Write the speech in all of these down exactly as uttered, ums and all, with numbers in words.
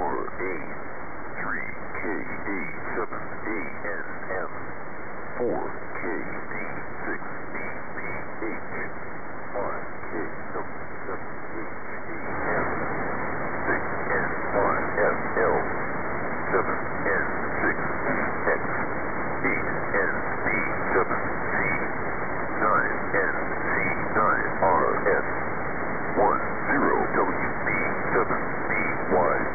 four A, three K A, seven A N M, four K D, six B B H, five K W, seven H A M, six N Y F L, seven N six E X, eight N B seven C, nine N C nine R S, one zero W B seven B Y B.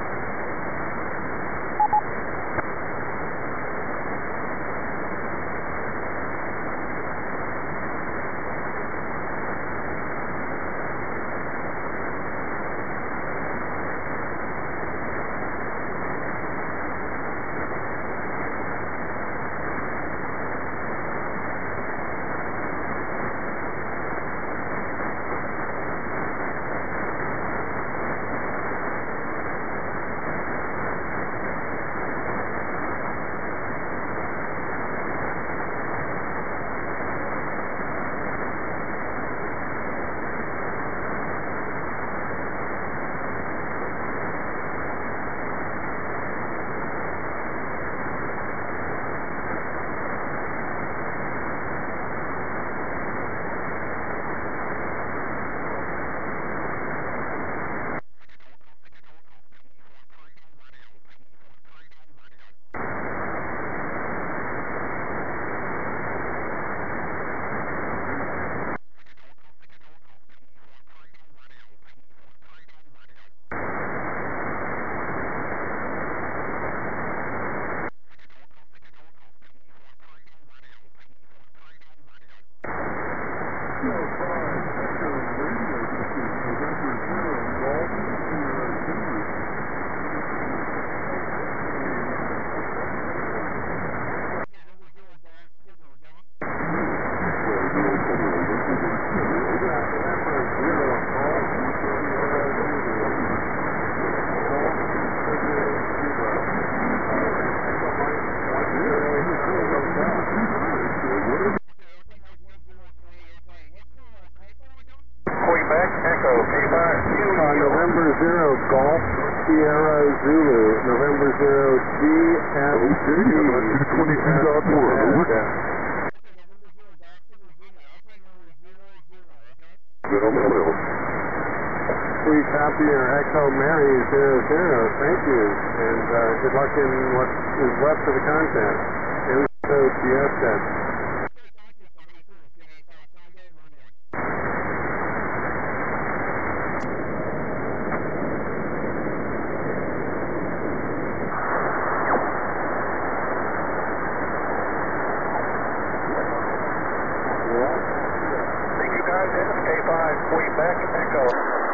November zero Golf Sierra Zulu, November zero G F G. We copy your Echo Mary zero zero, thank you, and uh, good luck in what is left of the contest. M S O G S test. Quebec Echo.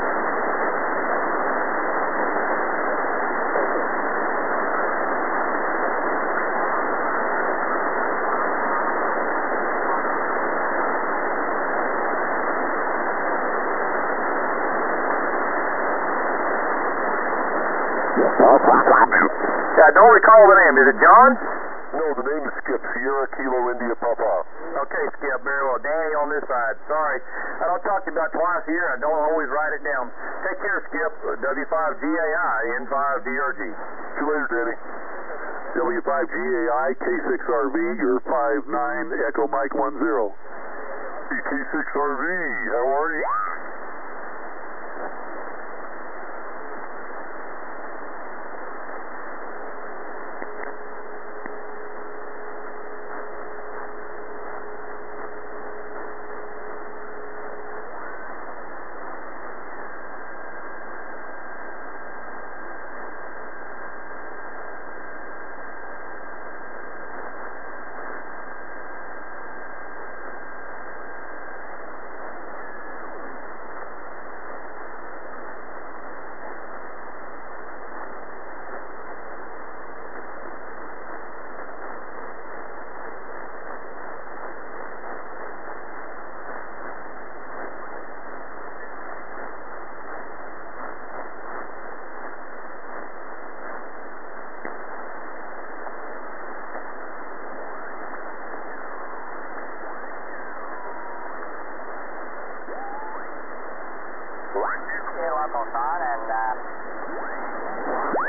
I don't recall the name. Is it John? No, the name is Skip. Sierra Kilo India Papa. Okay, Skip. Very well. Danny on this side. Sorry. I don't talk to you about twice a year. I don't always write it down. Take care, Skip. W five G A I, N five D R G. See you later, Danny. W five G A I, K six R V, you're five nine, Echo Mike one zero. Hey, K six R V, how are you? Local sign and uh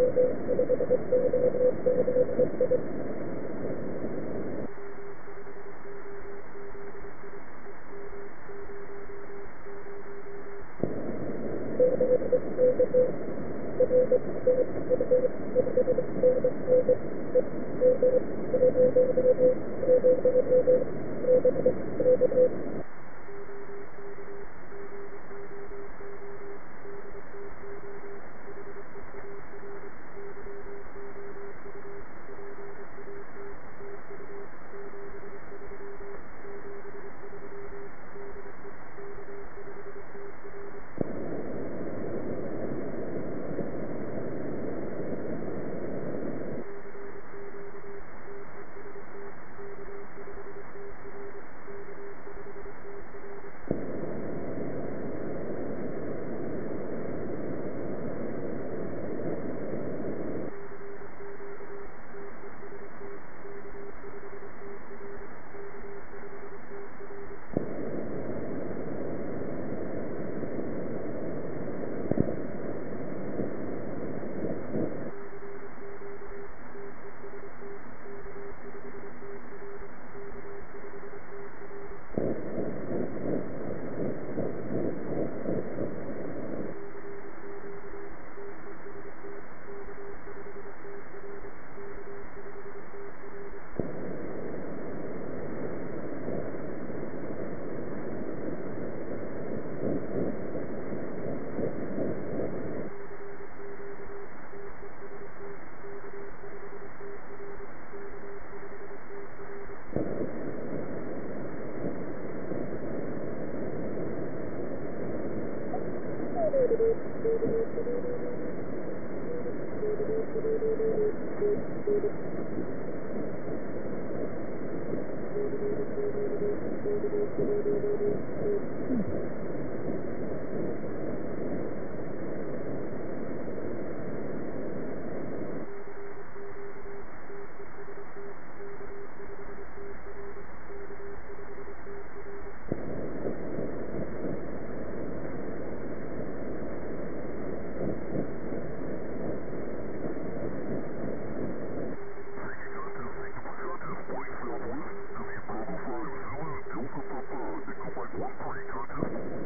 Delta Papa, Nickel Mike one three, contact.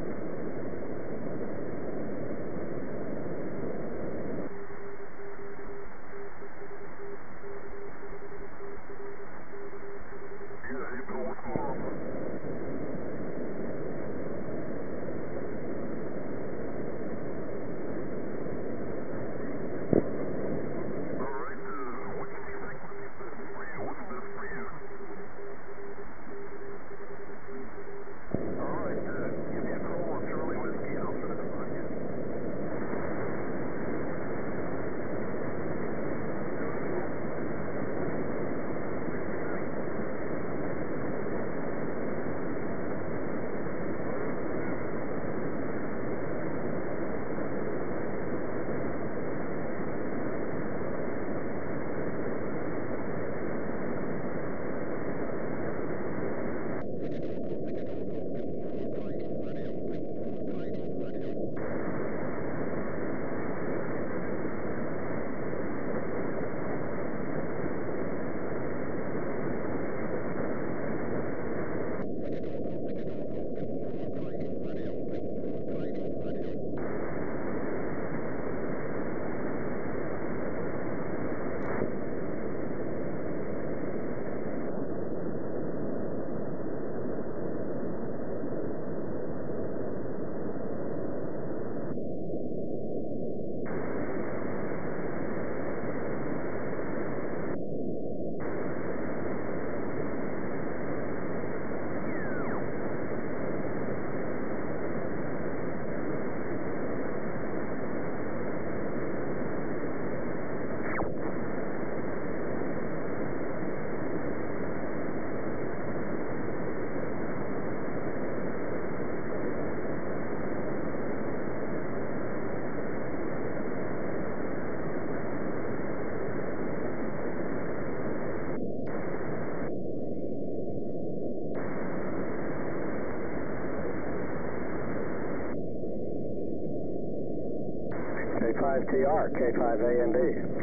five T R, K five A N D.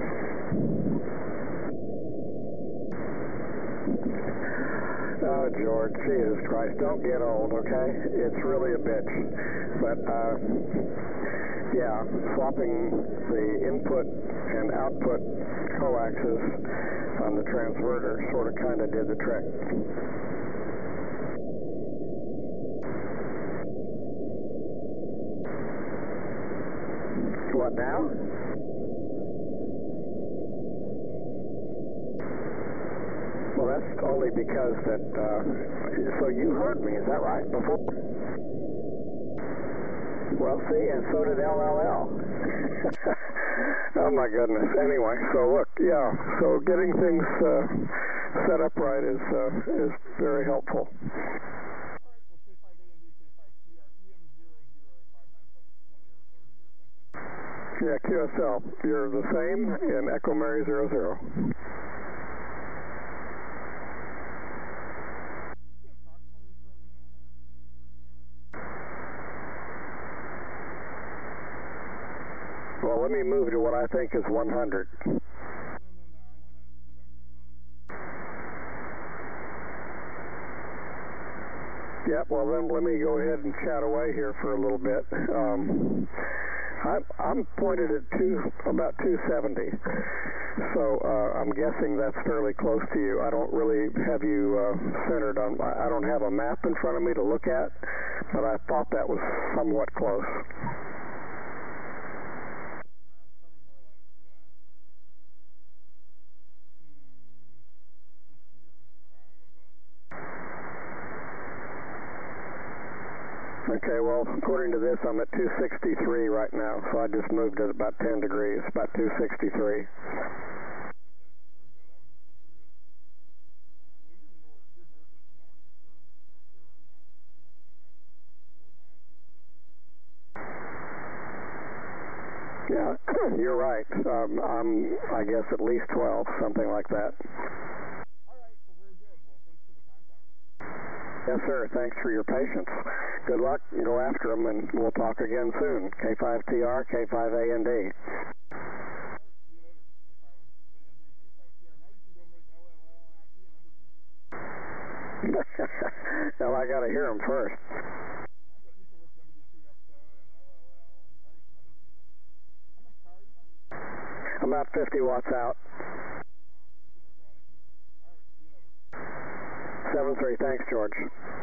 Oh, George, Jesus Christ, don't get old, okay? It's really a bitch. But, uh, yeah, swapping the input and output coaxes on the transverter sort of kind of did the trick. What now? Well, that's only because that, uh, so you heard me, is that right, before? Well, see, and so did L L L. Oh, my goodness. Anyway, so look, yeah, so getting things uh, set up right is, uh, is very helpful. Yeah, Q S L, you're the same in Echo Mary zero zero. Well, let me move to what I think is one hundred. Yeah, well then let me go ahead and chat away here for a little bit. Um, I'm, I'm pointed at two, about two seventy, so uh, I'm guessing that's fairly close to you. I don't really have you uh, centered on, I don't have a map in front of me to look at, but I thought that was somewhat close. Okay, well, according to this, I'm at two sixty-three right now, so I just moved it about ten degrees, about two sixty-three. Yeah, you're right. Um, I'm, I guess, at least twelve, something like that. Yes, sir. Thanks for your patience. Good luck. Go after them, and we'll talk again soon. K five T R, K five A N D. Well, I got to hear them first. About fifty watts out. seven three, thanks, George.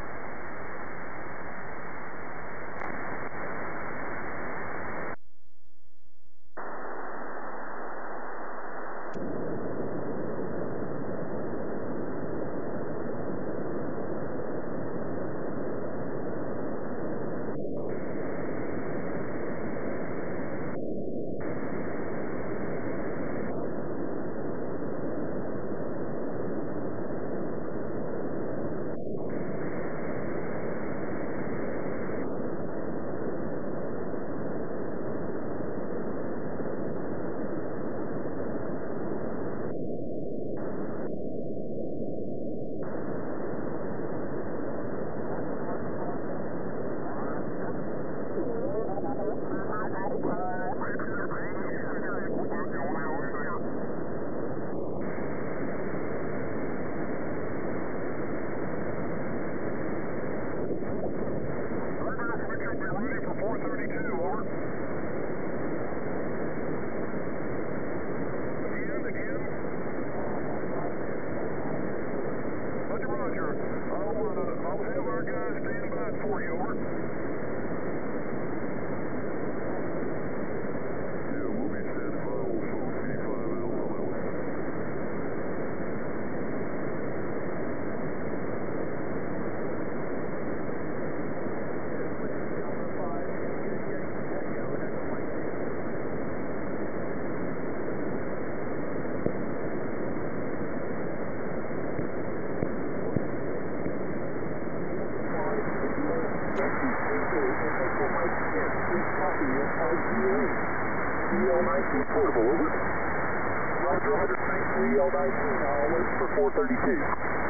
Portable, over. Roger, one three L nineteen, I'll wait for four thirty-two.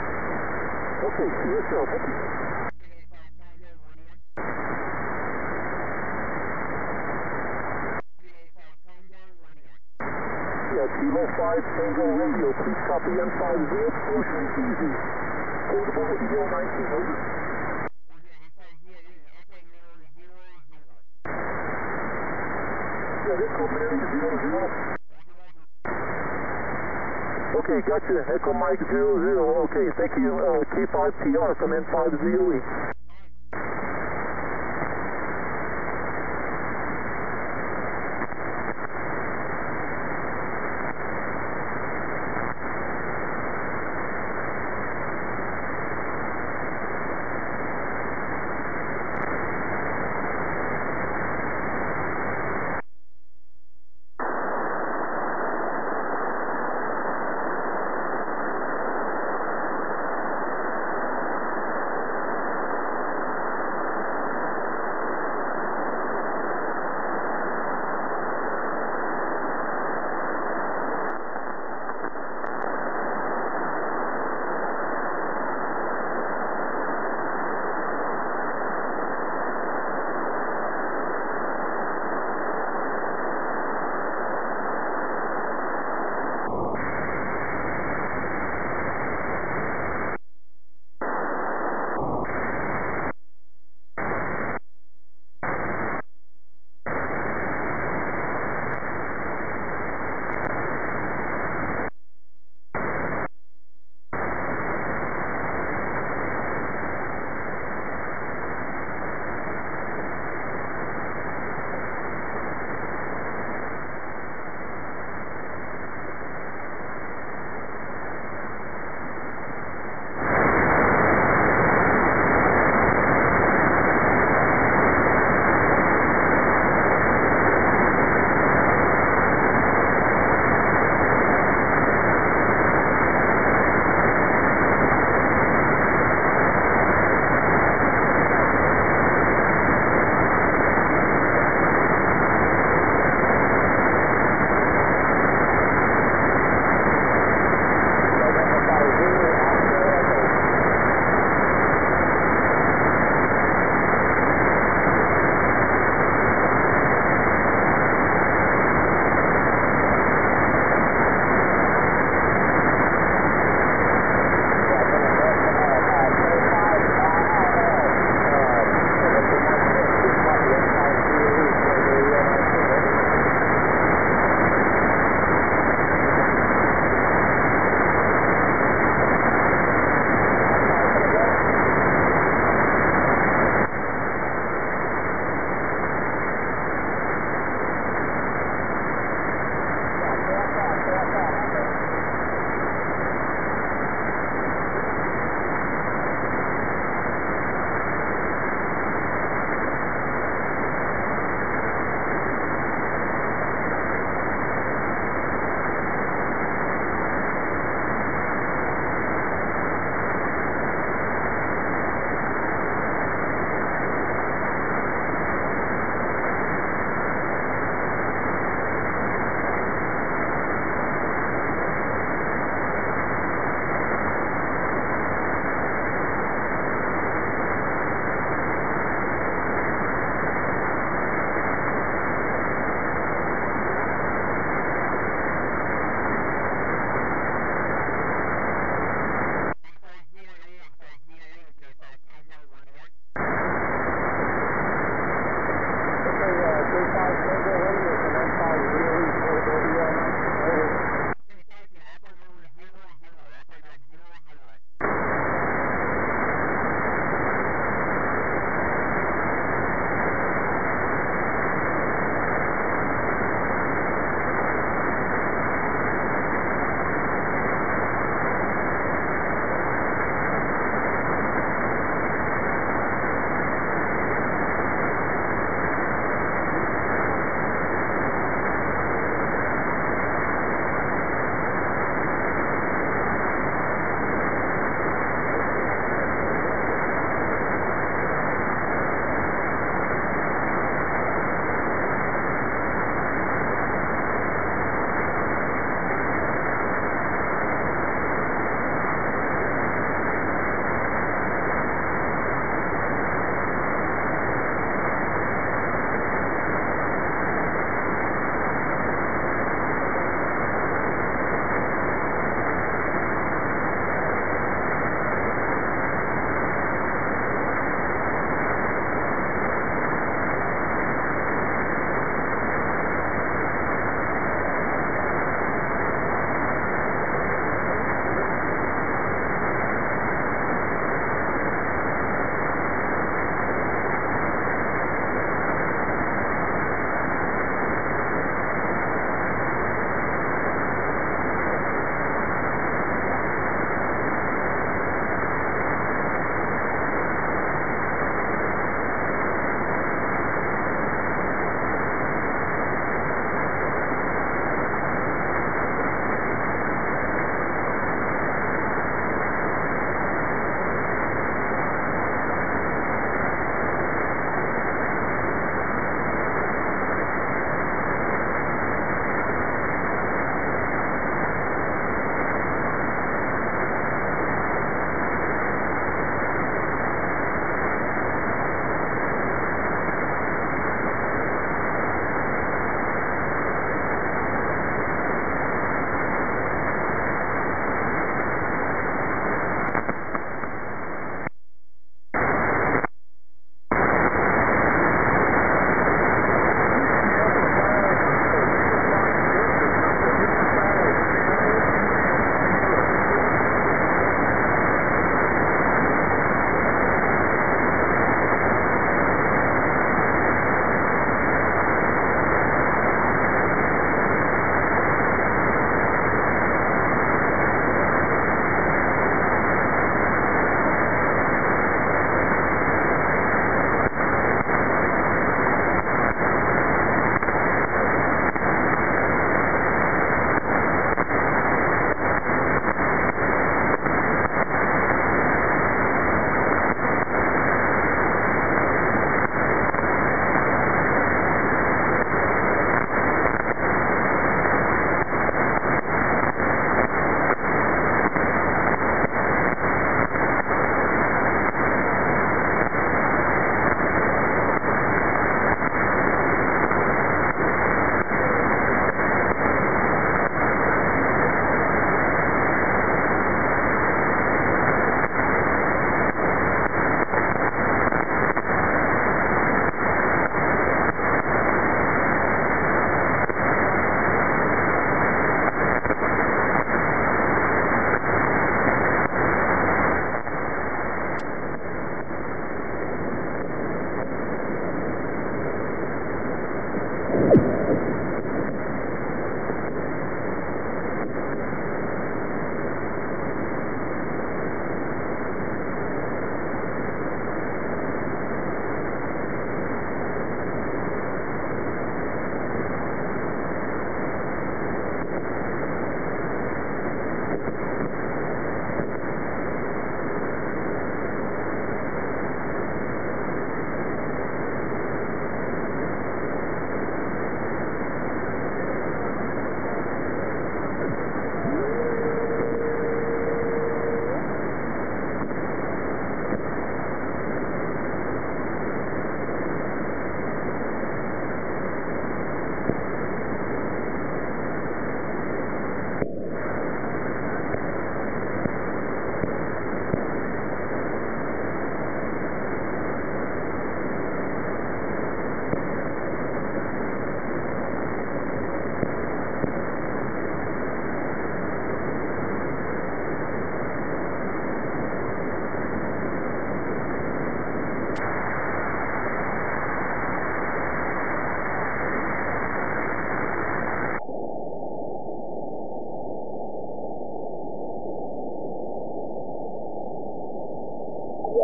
Okay, Q S L, thank you. uh, Kilo five Tango Radio. Please copy N five zero, Ocean Easy. Portable radio nineteen, over. Yeah, Echo Mary zero zero. Okay, gotcha. Echo Mike zero zero. Okay, thank you. Uh, K five T R from N five Z O E.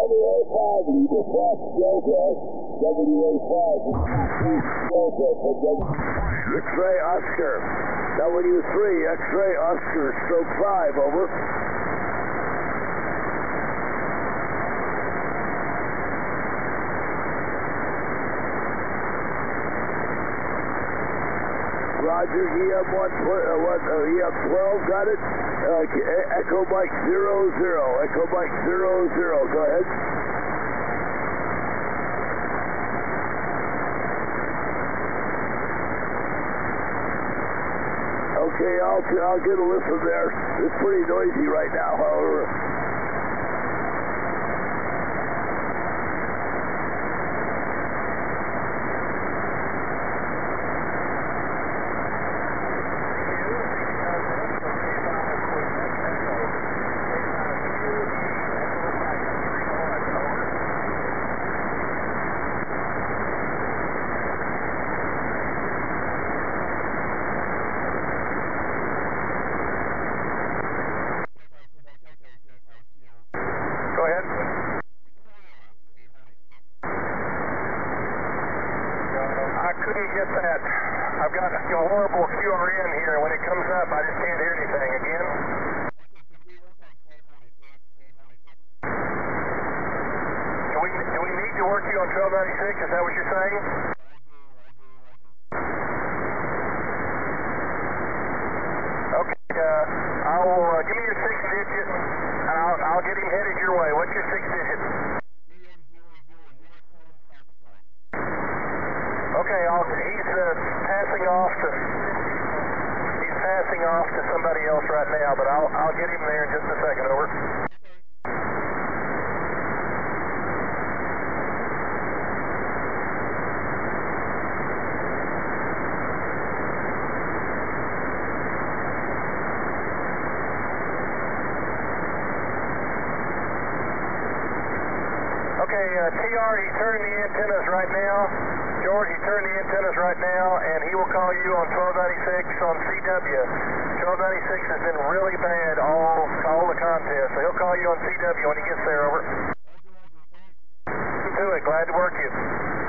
W A five, you just left, Joker. W A five, X-ray Oscar. W three, X-ray Oscar, stroke five, over. Roger, E M one, uh, what, uh, E M twelve, got it? Uh, Echo Mike zero zero, Echo Mike zero zero, go ahead. Okay, I'll, I'll get a listen there. It's pretty noisy right now, however. Is that what you're saying? Okay, uh, I will, uh, give me your six digit, and I'll, I'll get him headed your way. What's your six digit? Okay, I'll, he's uh, passing off to, he's passing off to somebody else right now, but I'll, I'll get him there in just a second, over. Uh, T R, he's turning the antennas right now. George, he's turning the antennas right now, and he will call you on twelve ninety-six on C W. twelve ninety-six has been really bad all, all the contest, so he'll call you on C W when he gets there, over. To it, glad to work you.